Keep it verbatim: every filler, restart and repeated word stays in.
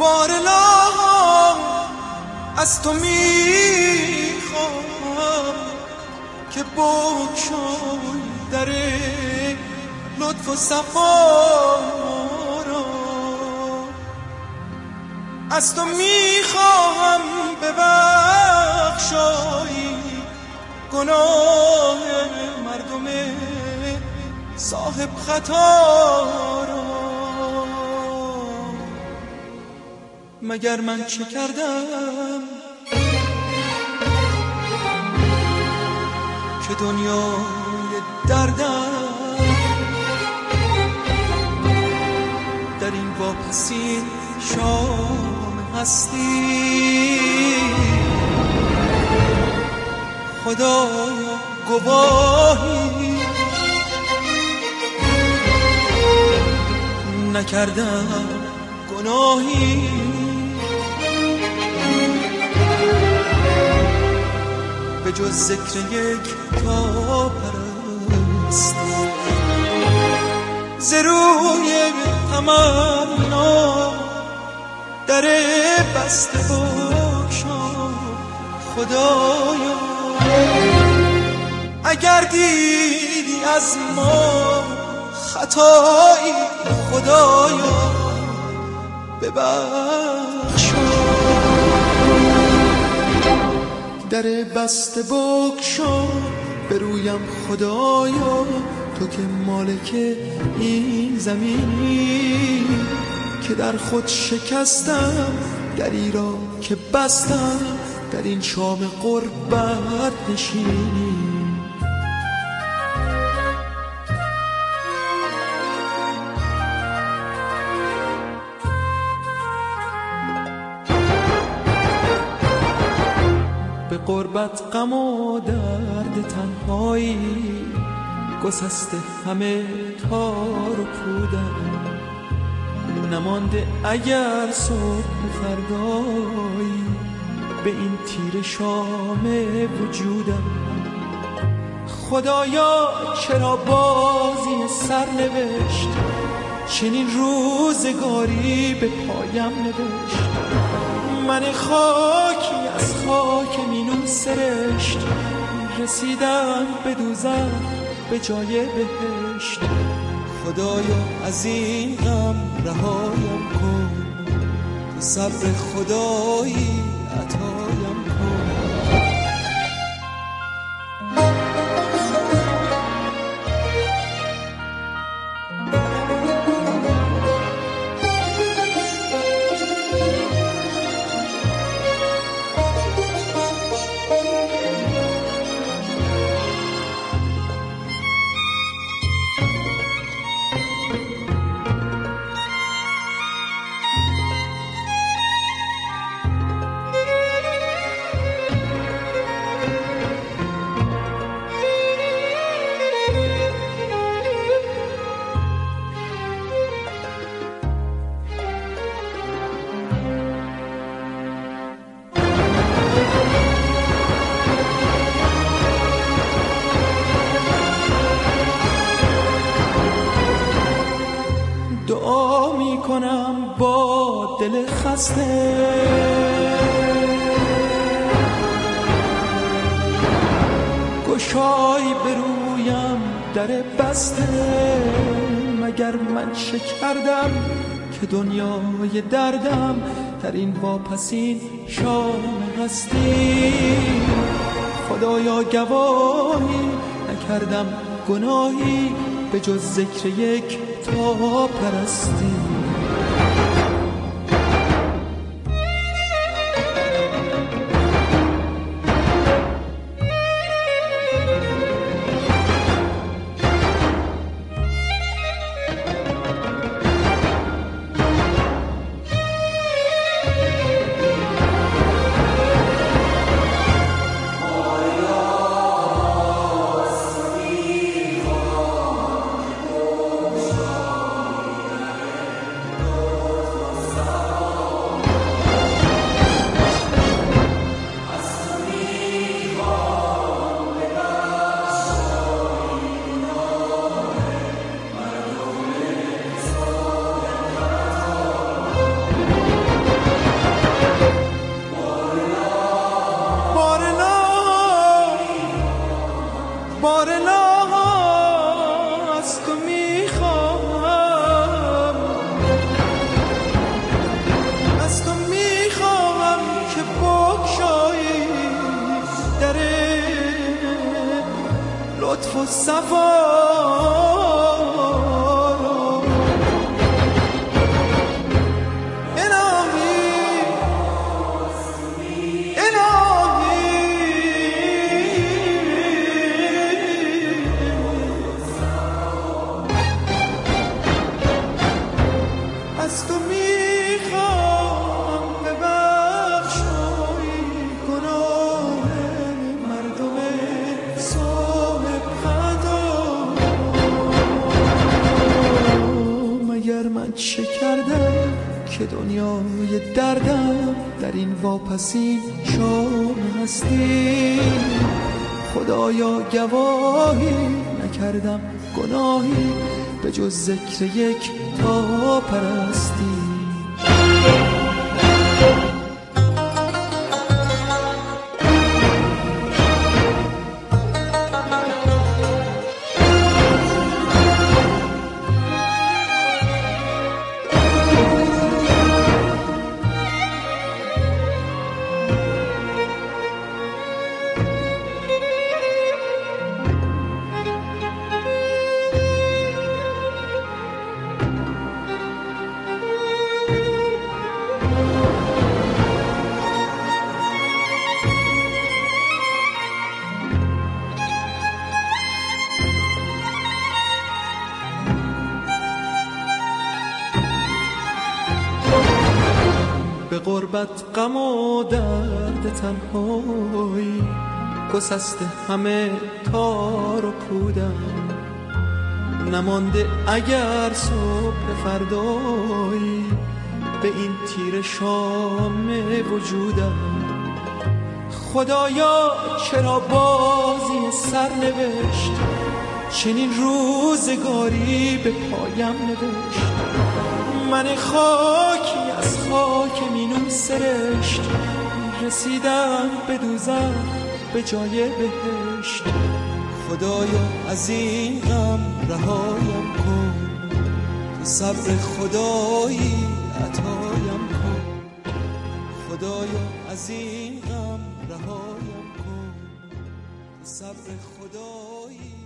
بار الهام از تو میخوام که بگشای در لطف و صفا را. از تو میخواهم ببخشایی گناه مردم صاحب خطا را. مگر من چه کردم که دنیای دردم در این واپسین شام هستی. خدایا گواهی نکردم گناهی، به جز ذکر یک تا پرستی. ز روی تمنا در بسته بگشا خدایا. اگر دیدی از ما خطایی خدایا ببخشا. در بسته بگشا به رویم خدایا، تو که مالک این زمینی که در خود شکستم، دری را که بستم در این شام غربت نشینی. به غربت غم و درد تنهایی گسسته همه تار و پودم. نمانده اگر صبح فردایی به این تیر شام وجودم. خدایا چرا بازی سر نوشت، چنین روزگاری به پایم نوشت. من خاکی از خاک مینون سرشت، رسیدم به دوزخ به جای بهشت. خدایا از این غم رهایم کن، تو صبر خدایی عطایم کن. دعا می کنم با دل خسته، گشای برویم در بسته. مگر من چه کردم که دنیای دردم در این واپسین شام هستی. خدایا گواهی نکردم گناهی به جز ذکر یک تا پرستی. وقف و صفا رو الهی الهی از تو میخوام ببخشای گناه مردم صاحب خطا. مگر من چه کردم که دنیای دردم در این واپسین شام هستی؟ خدایا گواهی نکردم گناهی به جز ذکر یک تا پرستی. به غربت غم و درد تنهایی گسسته همه تار و پودم. نمانده اگر صبح فردایی به این تیر شام وجودم. خدایا چرا بازی سرنوشت چنین روزگاری به پایم نوشت؟ من خاکی از خاک مینون سرشت رسیدم به دوزخ به جای بهشت. خدایا از این غم رهایم کن، تو صبر خدایی عطایم کن. خدایا از این غم رهایم کن، تو صبر خدایی